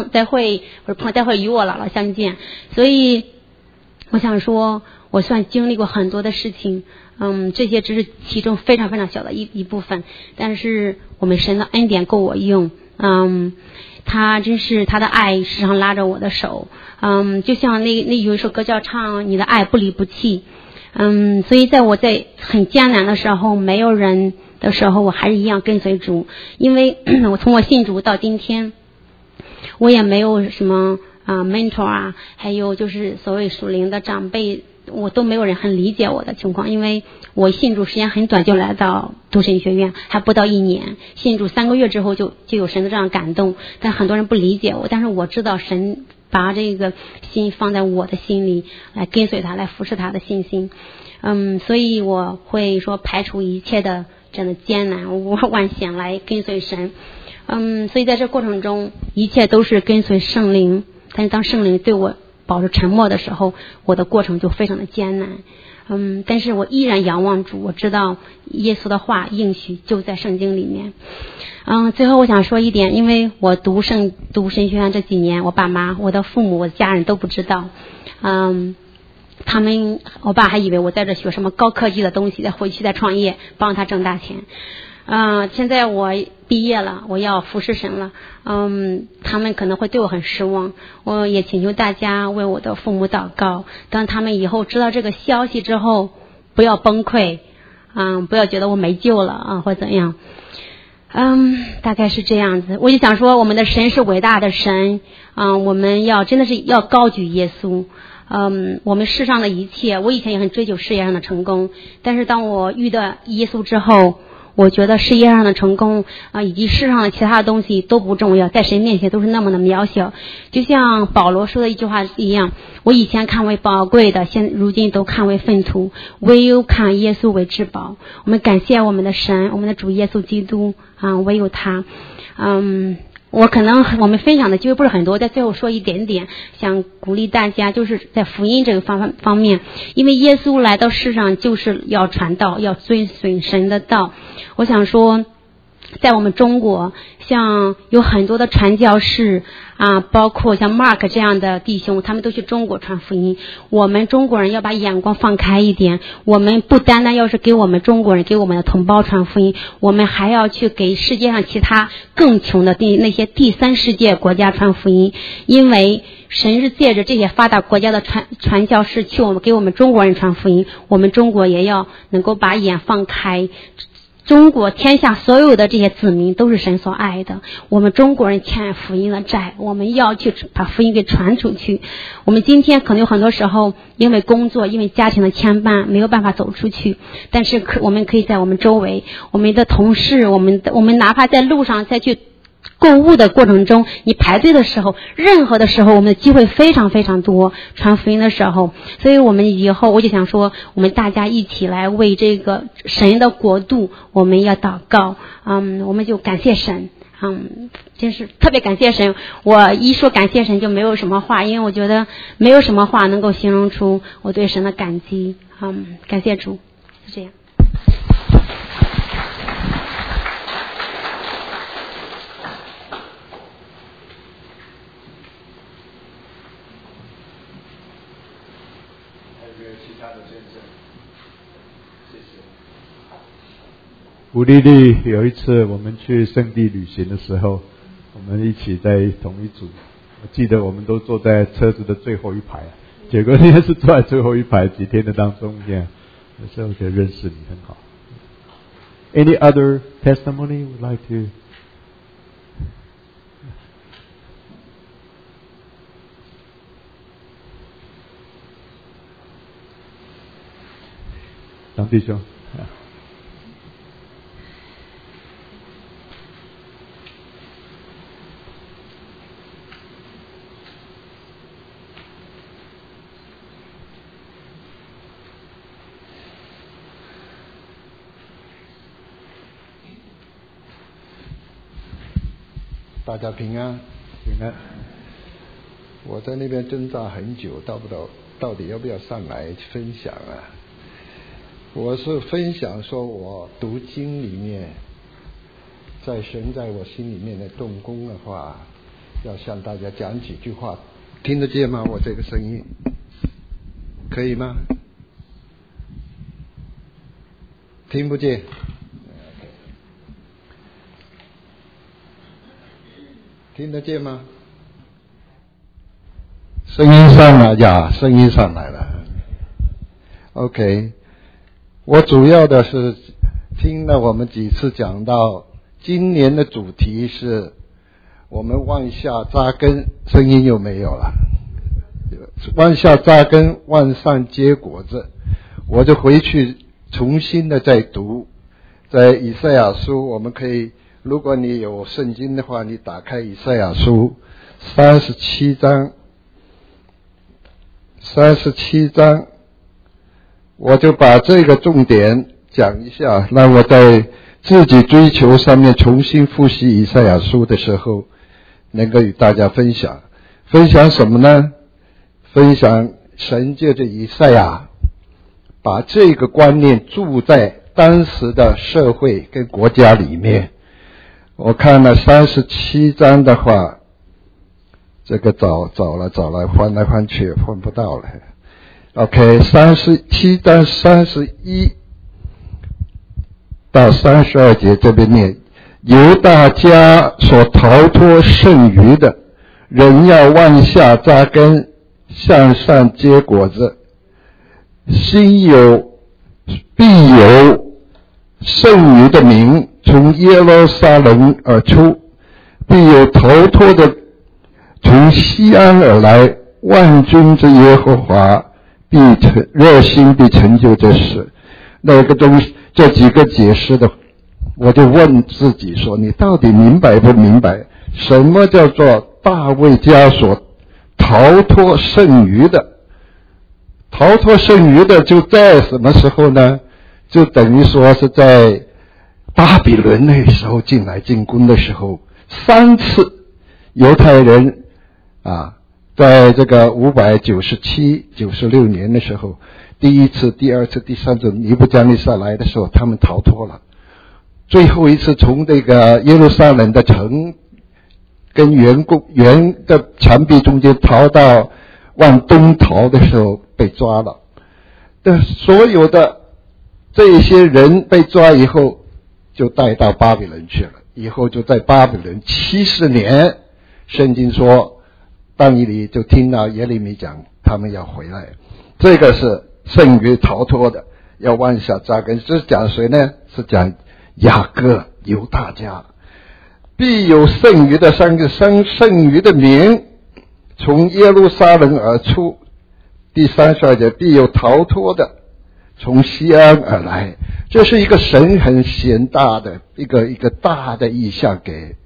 我姥姥相见。所以我想说我算经历过很多的事情，这些只是其中非常非常小的一部分，但是我们神的恩典够我用，他真是他的爱时常拉着我的手，就像那有一首歌叫唱你的爱不离不弃，所以我在很艰难的时候，没有人的时候，我还是一样跟随主，因为我从我信主到今天，我也没有什么mentor 还有就是所谓属灵的长辈，我都没有人很理解我的情况，因为我信主时间很短就来到读神学院，还不到1年，信主3个月之后就有神的这样感动，但很多人不理解我，但是我知道神把这个心放在我的心里，来跟随他，来服侍他的信心，所以我会说排除一切的真的艰难万险来跟随神，所以在这过程中一切都是跟随圣灵，但是当圣灵对我保持沉默的时候，我的过程就非常的艰难，但是我依然仰望主，我知道耶稣的话应许就在圣经里面。最后我想说一点，因为我读神学院这几年，我爸妈、我的父母、我的家人都不知道，我爸还以为我在这学什么高科技的东西，再回去再创业，帮他挣大钱。现在我毕业了，我要服侍神了，他们可能会对我很失望，我也请求大家为我的父母祷告，当他们以后知道这个消息之后，不要崩溃，不要觉得我没救了或怎样，大概是这样子。我就想说，我们的神是伟大的神，我们真的是要高举耶稣。我们世上的一切，我以前也很追求事业上的成功，但是当我遇到耶稣之后，我觉得事业上的成功以及世上的其他的东西都不重要，在神面前都是那么的渺小。就像保罗说的一句话一样，我以前看为宝贵的，如今都看为粪土，唯有看耶稣为至宝。我们感谢我们的神，我们的主耶稣基督唯有他。我们分享的机会不是很多，在最后说一点点，想鼓励大家，就是在福音这个方面，因为耶稣来到世上就是要传道，要遵循神的道。我想说，在我们中国，像有很多的传教士包括像 Mark 这样的弟兄，他们都去中国传福音。我们中国人要把眼光放开一点，我们不单单要是给我们中国人、给我们的同胞传福音，我们还要去给世界上其他更穷的那些第三世界国家传福音，因为神是借着这些发达国家的传教士去给我们中国人传福音，我们中国也要能够把眼放开。中国天下所有的这些子民都是神所爱的，我们中国人欠福音的债，我们要去把福音给传出去。我们今天可能有很多时候因为工作、因为家庭的牵绊没有办法走出去，但是我们可以在我们周围，我们的同事，我们哪怕在路上再去购物的过程中，你排队的时候，任何的时候，我们的机会非常非常多，传福音的时候。所以我们以后我就想说，我们大家一起来为这个神的国度，我们要祷告。我们就感谢神。真是特别感谢神。我一说感谢神就没有什么话，因为我觉得没有什么话能够形容出我对神的感激。感谢主，是这样。 吴丽丽有一次我们去圣地旅行的时候，我们一起在同一组，我记得我们都坐在车子的最后一排，结果你也是坐在最后一排，几天的当中间，有时候就认识你很好。Any other testimony would like to? 张弟兄。 大家平安， 平安。 我在那边挣扎很久，到底要不要上来分享啊？我是分享说，我读经里面，在神在我心里面的动工的话，要向大家讲几句话，听得见吗？我这个声音可以吗？听不见。听得见吗？声音上来呀，声音上来了。OK， 我主要的是听了我们几次讲到，今年的主题是我们往下扎根，声音又没有了。往下扎根，往上结果子。我就回去重新的再读，在以赛亚书，我们可以。如果你有圣经的话，你打开以赛亚书37章，我就把这个重点讲一下，让我在自己追求上面重新复习以赛亚书的时候，能够与大家分享。分享什么呢？分享神借着以赛亚，把这个观念注在当时的社会跟国家里面。我看了37章的话，这个找了翻来翻去也翻不到了。OK， 37章31到32节这边念，犹大家所逃脱剩余的，人要往下扎根，向上结果子，必有剩余的民从耶路撒冷而出，必有逃脱的从西安而来，万军之耶和华热心必成就这事。那个东西，这几个解释的，我就问自己说，你到底明白不明白什么叫做大卫家所逃脱剩余的？逃脱剩余的就在什么时候呢？就等于说是在巴比伦那时候进攻的时候，3次犹太人在这个597、96年的时候，第一次、第二次、第三次尼布甲尼撒来的时候，他们逃脱了。最后一次从这个耶路撒冷的城跟圆的墙壁中间逃到往东逃的时候被抓了。但所有的这些人被抓以后，就带到巴比伦去了，以后就在巴比伦70年。圣经说但以理就听到耶利米讲他们要回来，这个是剩余逃脱的，要往下扎根。这是讲谁呢？是讲雅各犹大家，必有剩余的剩余的民从耶路撒冷而出。第32节，必有逃脱的从西安而来。这是一个神很显大的一个大的意象给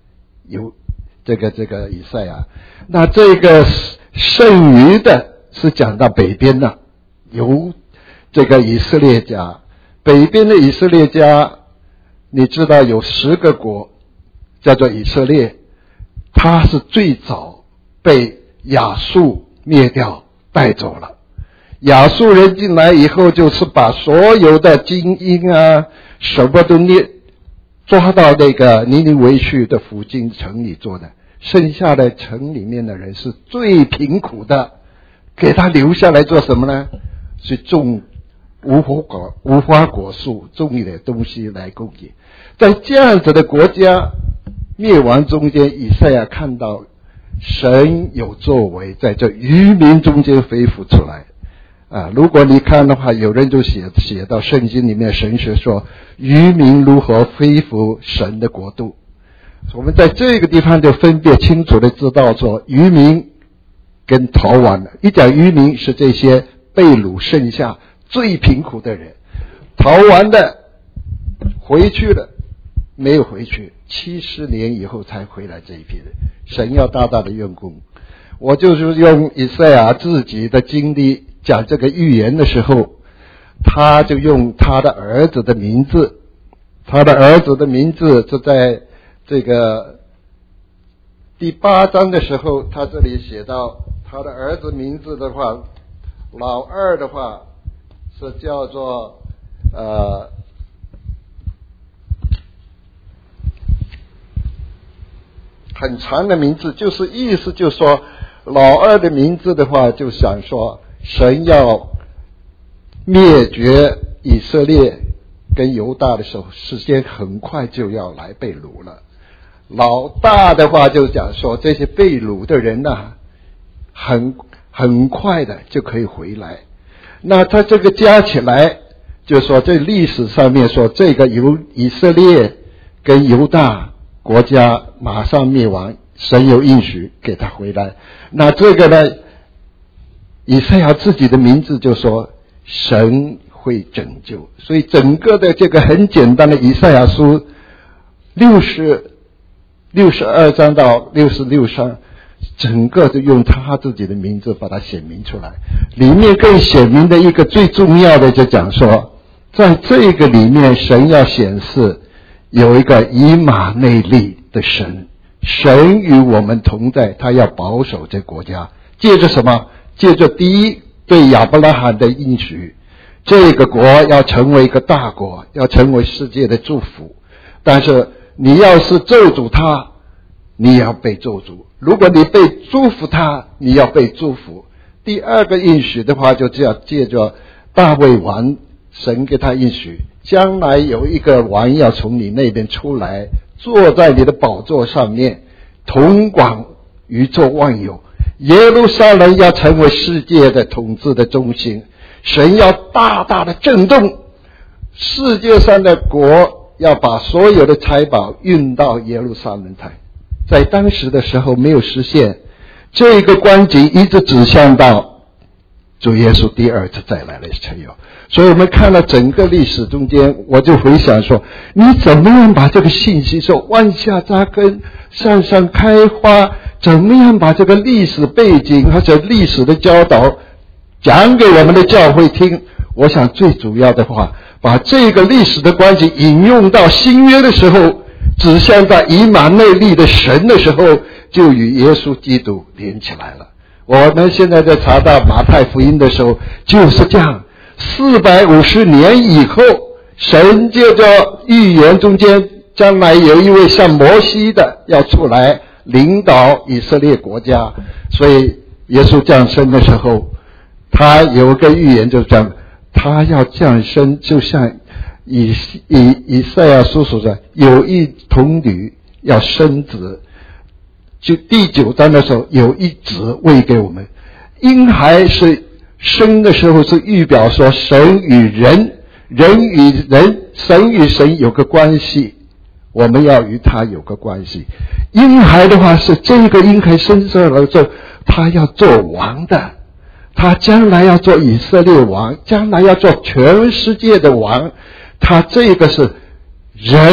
有这个以赛亚。那这个剩余的是讲到北边的，有这个以色列家。北边的以色列家，你知道有10个国叫做以色列，它是最早被亚述灭掉带走了。亚述人进来以后，就是把所有的精英啊什么都抓到那个尼尼微去的附近城里做的，剩下的城里面的人是最贫苦的，给他留下来做什么呢？是种无花果树，种一点东西来供给。在这样子的国家灭亡中间，以赛亚看到神有作为，在这渔民中间恢复出来啊！如果你看的话，有人就写到圣经里面，神学说渔民如何恢复神的国度。我们在这个地方就分别清楚的知道说，渔民跟逃亡的，一讲渔民是这些被掳剩下最贫苦的人，逃亡的回去了没有回去，70年以后才回来这一批人，神要大大的用功。我就是用以赛亚自己的经历讲这个预言的时候，他就用他的儿子的名字，他的儿子的名字就在这个第8章的时候，他这里写到他的儿子名字的话，老二的话是叫做很长的名字，就是意思就是说老二的名字的话，就想说神要灭绝以色列跟犹大的时候，时间很快就要来被掳了。老大的话就讲说这些被掳的人啊，很快的就可以回来。那他这个加起来，就说在历史上面说这个以色列跟犹大国家马上灭亡，神有应许给他回来。那这个呢，以赛亚自己的名字就说神会拯救。所以整个的这个很简单的以赛亚书62章到66章，整个都用他自己的名字把它显明出来。里面更显明的一个最重要的就讲说，在这个里面神要显示有一个以马内利的神，神与我们同在，他要保守这国家。借着什么？借着第一对亚伯拉罕的应许，这个国要成为一个大国，要成为世界的祝福。但是你要是咒诅他，你也要被咒诅；如果你被祝福他，你要被祝福。第二个应许的话，就这样借着大卫王，神给他应许，将来有一个王要从你那边出来，坐在你的宝座上面，统管宇宙万有。耶路撒冷要成为世界的统治的中心，神要大大的震动世界上的国，要把所有的财宝运到耶路撒冷来。在当时的时候没有实现，这个光景一直指向到主耶稣第二次再来的才有。所以我们看了整个历史中间，我就回想说，你怎么样把这个信息说往下扎根，向上开花，怎么样把这个历史背景或者历史的教导讲给我们的教会听。我想最主要的话，把这个历史的关系引用到新约的时候，指向到以马内利的神的时候，就与耶稣基督连起来了。我们现在在查到马太福音的时候就是这样，450年以后，神借着预言中间将来有一位像摩西的要出来领导以色列国家。所以耶稣降生的时候，他有个预言就是讲他要降生，就像以赛亚书所说，有一童女要生子，就第9章的时候有一子喂给我们。婴孩是生的时候是预表说神与人，人与人，神与神有个关系，我们要与他有个关系。婴孩的话是这个婴孩生出来之后，他要做王的，他将来要做以色列王，将来要做全世界的王。他这个是人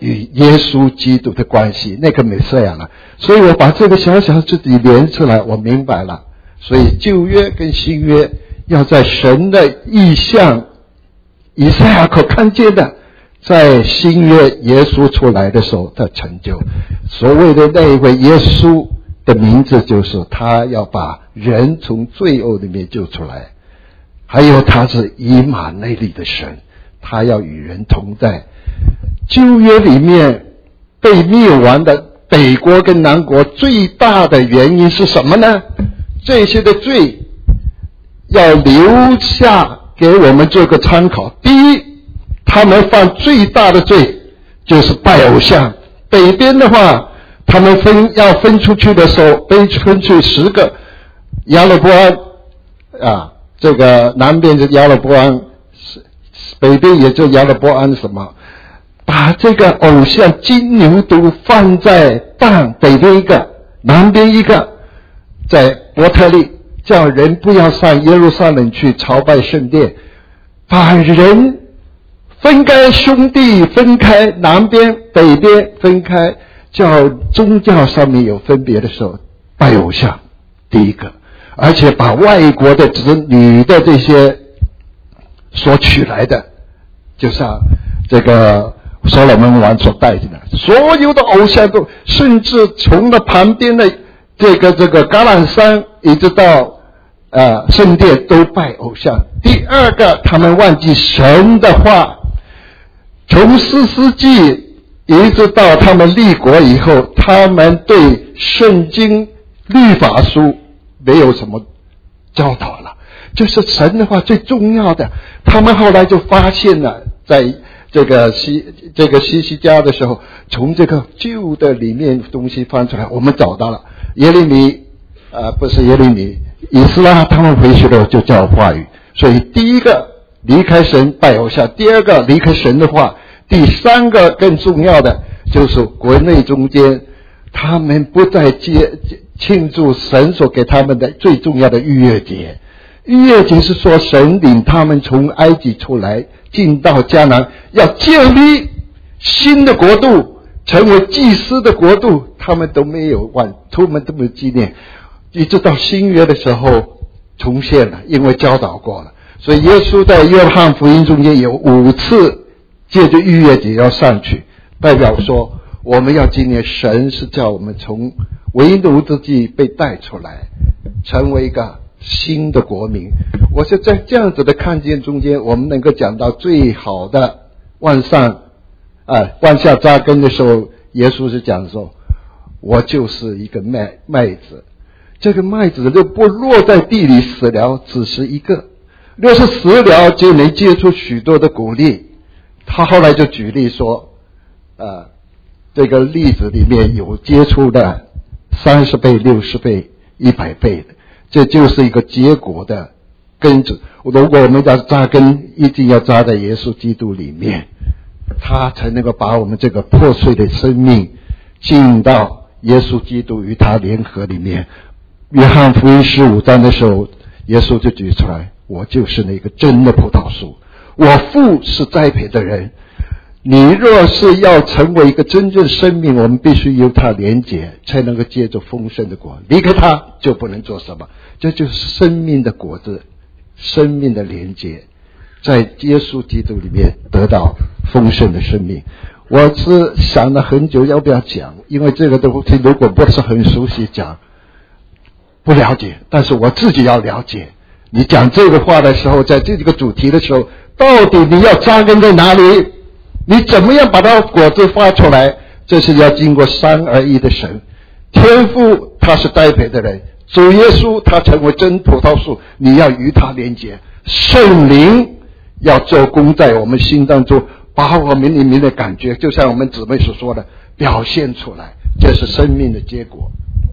与耶稣基督的关系，那个弥赛亚了。所以我把这个小小自己连出来，我明白了。所以旧约跟新约要在神的意象，以赛亚可看见的，在新约耶稣出来的时候的成就。所谓的那一位耶稣的名字，就是他要把人从罪恶里面救出来，还有他是以马内利的神，他要与人同在。旧约里面被灭亡的北国跟南国最大的原因是什么呢？这些的罪要留下给我们做个参考。第一，他们犯最大的罪就是拜偶像。北边的话，他们要分出去的时候，分出10个亚勒波安啊，这个南边是亚勒波安，北边也就亚勒波安什么，把这个偶像金牛犊放在但北边一个，南边一个，在伯特利，叫人不要上耶路撒冷去朝拜圣殿，把人分开，兄弟分开，南边北边分开，叫宗教上面有分别的时候拜偶像，第一个。而且把外国的子女的这些所取来的，就像这个所罗门王所带进来，所有的偶像都，甚至从了旁边的这个橄榄山一直到圣殿都拜偶像。第二个，他们忘记神的话，从士师记一直到他们立国以后，他们对圣经律法书没有什么教导了，就是神的话最重要的。他们后来就发现了，在这个西西家的时候，从这个旧的里面东西翻出来，我们找到了耶利米不是耶利米，以斯拉他们回去了就叫话语。所以第一个离开神拜偶像，第二个离开神的话，第三个更重要的就是国内中间他们不再庆祝神所给他们的最重要的逾越节。逾越节是说神领他们从埃及出来进到迦南，要建立新的国度，成为祭司的国度，他们都没有他们都没有纪念，一直到新约的时候重现了，因为教导过了。所以耶稣在约翰福音中间有5次借着逾越节要上去，代表说我们要纪念神是叫我们从为奴之地被带出来，成为一个新的国民。我是在这样子的看见中间，我们能够讲到最好的往下扎根的时候，耶稣是讲说，我就是一个麦子，这个麦子就不落在地里死了，只是一个，若是死了就能结出许多的谷粒。他后来就举例说这个例子里面有结出的30倍、60倍、100倍的，这就是一个结果的根子。如果我们要扎根，一定要扎在耶稣基督里面，他才能够把我们这个破碎的生命进到耶稣基督与他联合里面。约翰福音15章的时候，耶稣就举出来，我就是那个真的葡萄树，我父是栽培的人。你若是要成为一个真正生命，我们必须由他连结，才能够结着丰盛的果，离开他就不能做什么。这就是生命的果子，生命的连结，在耶稣基督里面得到丰盛的生命。我是想了很久要不要讲，因为这个东西如果不是很熟悉讲不了解，但是我自己要了解。你讲这个话的时候，在这个主题的时候，到底你要扎根在哪里，你怎么样把它果子发出来，这是要经过3而1的神。天父他是栽培的人，主耶稣他成为真葡萄树，你要与他连结。圣灵要做工在我们心当中，把我们里面的感觉，就像我们姊妹所说的，表现出来，这是生命的结果。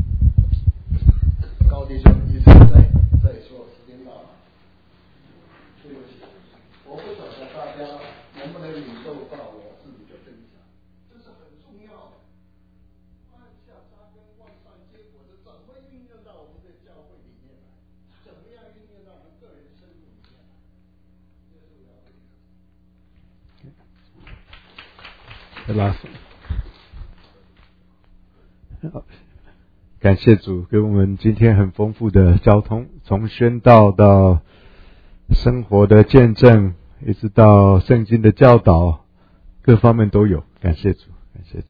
高弟兄医生再说，时间到了，对不起，我不晓得大家能不能领受到我自己的分享，这是很重要的。往下扎根，往上结果是怎么运用到我们的教会里面来，怎么样运用到我们个人生命里面来，这是我要分享。 感谢主给我们今天很丰富的交通，从宣道到生活的见证，一直到圣经的教导，各方面都有。感谢主，感谢主。